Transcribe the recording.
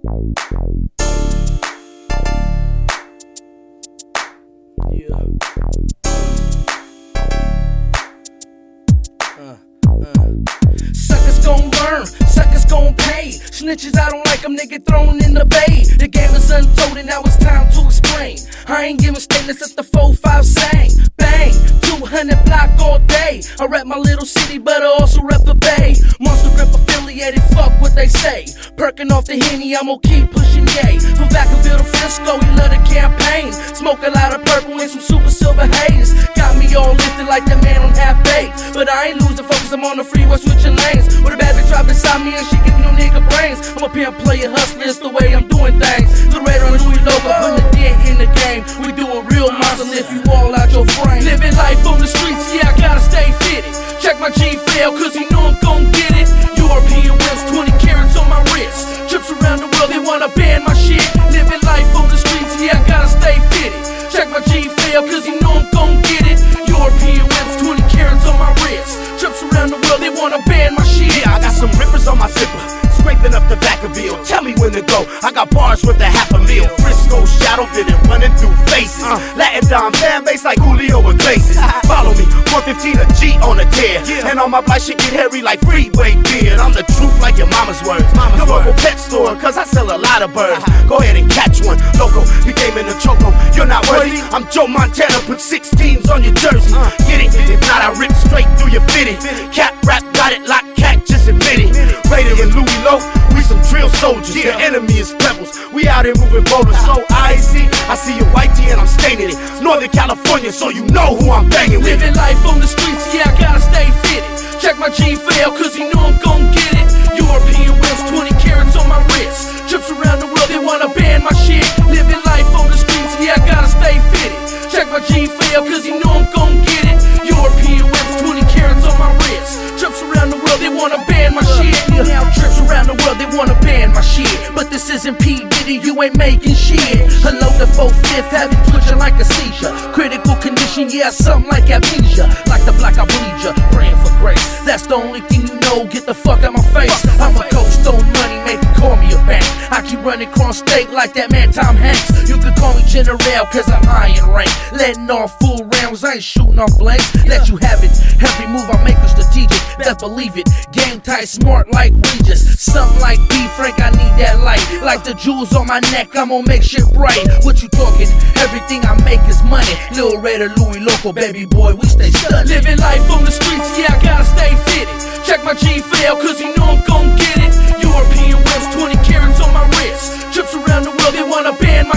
Suckers gon' learn, suckers gon' pay. Snitches, I don't like them, nigga thrown in the bay. The game is untold and now it's time to explain. I ain't giving statements at the 4-5 sang. Bang, 200 block all day. I rap my little city, but I also rap the bay. Monster Grip affiliated, fuck what they say. Perking off the Henny, I'ma keep pushing yay. From Vacaville to Frisco, he love the campaign. Smoke a lot of purple and some super silver haze. Got me all lifted like that man on half baked. But I ain't losing focus, I'm on the freeway switching lanes. With a bad bitch right beside me and she giving no nigga brains. I'm a pimp player hustler, it's the way I'm doing things. The radar on Louis logo, putting the dent in the game. We do a real monster, lift you all out your frame. Living life on the streets, yeah, I gotta stay fitted. Check my G-Fail, cause he know I'm gon' get it. European whips, 20 carats on my wrist. Trips around the world, they wanna ban my shit. Living life on the streets, yeah, I gotta stay fitted. Check my G-Fail, cause he know I'm gon' get it. European whips, 20 carats on my wrist. Trips around the world, they wanna ban my shit. Yeah, I got some rippers on my zipper, scraping up the Vacaville. Tell me when to go, I got bars worth $500,000. Frisco shadow fitting, running through faces. Latin Dom fan base like Julio Iglesias. Follow me, 115 a G on a tear. And all my black shit get hairy like freeway beard. I'm the truth like your mama's words. Your local pet store, cause I sell a lot of birds. Go ahead and catch one, loco, you came in a choco. You're not worthy, I'm Joe Montana, put 16s on your jersey. Get it, if not I rip straight through your fitted. Cap rap, got it, lock cat, just admit it. Raider and Louis Low, we some drill soldiers. The enemy is pebbles, we out here moving boulders. So I see your white tee and I'm staining it. Northern California, so you know who I'm banging with. Living life on the streets, yeah, I gotta stay fitted. Check my G-Fail, cause he know I'm gon' get it. European whips, 20 carats on my wrist. Trips around the world, they wanna ban my shit. Living life on the streets, yeah, I gotta stay fitted. Check my G-Fail, cause he know I'm gon' get it. European whips, 20 carats on my wrist. Trips around the world, they wanna ban my shit. Now trips around the world, they wanna ban my shit. But this isn't P. Diddy, you ain't making shit. Hello, the 4-5, have you twitching like a seizure. Critical condition, yeah, something like amnesia. Like the black, I bleed ya, praying for grace. That's the only thing you know, get the fuck out my face. I'm a coach, stone money, make it call me a bank. I keep running cross state like that man Tom Hanks. You could call me General, cause I'm high in rank. Letting off full rounds, I ain't shooting off blanks. Let you have it, every move I make is strategic. Best believe it, game tight, smart like Regis. Something like B. Frank, I need that light. Like the jewels on my neck, I'm gonna make shit bright. What you talking? Everything I make is money. Lil Raider, Louis Loco, baby boy, we stay stunned. Living life on the streets, yeah, I gotta stay fitted. Check my G-Fail, cause he know I'm gon' get it. European whips, 20 carats on my wrist. Trips around the world, they wanna ban my